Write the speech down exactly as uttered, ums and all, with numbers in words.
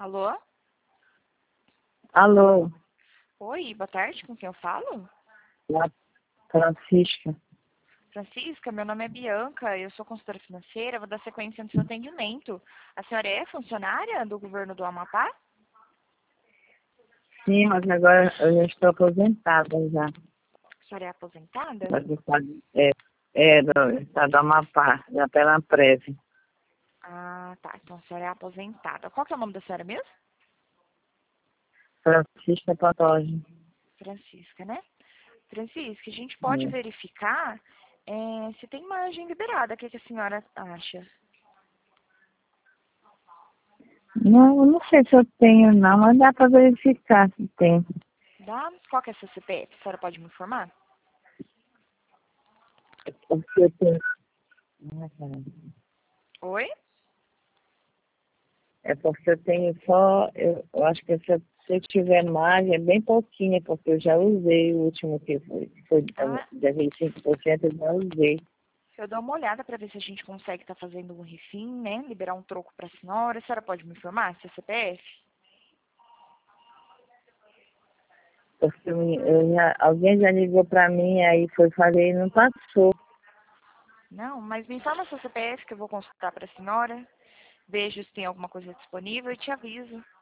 Alô? Alô, Oi, boa tarde, com quem eu falo? é Francisca. Francisca, meu nome é Bianca, eu sou consultora financeira, vou dar sequência no seu atendimento. A senhora é funcionária do governo do Amapá? Sim, mas agora eu já estou aposentada já. A senhora é aposentada? Do estado- É, é do estado do Amapá, já pela Preve. Ah, tá, então a senhora é aposentada. Qual que é o nome da senhora mesmo? Francisca Pantoja. Francisca, né? Francisca, a gente pode É. verificar é, se tem margem liberada. O que, que a senhora acha? Não, eu não sei se eu tenho não, mas dá para verificar se tem. Dá? Qual que é a sua C P F? A senhora pode me informar? Porque eu tenho. Ai, caramba. Oi? É porque eu tenho só, eu, eu acho que se eu, se eu tiver margem é bem pouquinha, porque eu já usei o último que foi, que foi Ah, de vinte e cinco por cento, eu já usei. eu dou uma olhada para ver se a gente consegue estar fazendo um refim, né? Liberar um troco para a senhora. A senhora pode me informar se é C P F? Porque eu, eu já, alguém já ligou para mim, aí foi fazer e não passou. Não, mas me informa seu C P F que eu vou consultar para a senhora. Vejo se tem alguma coisa disponível e te aviso.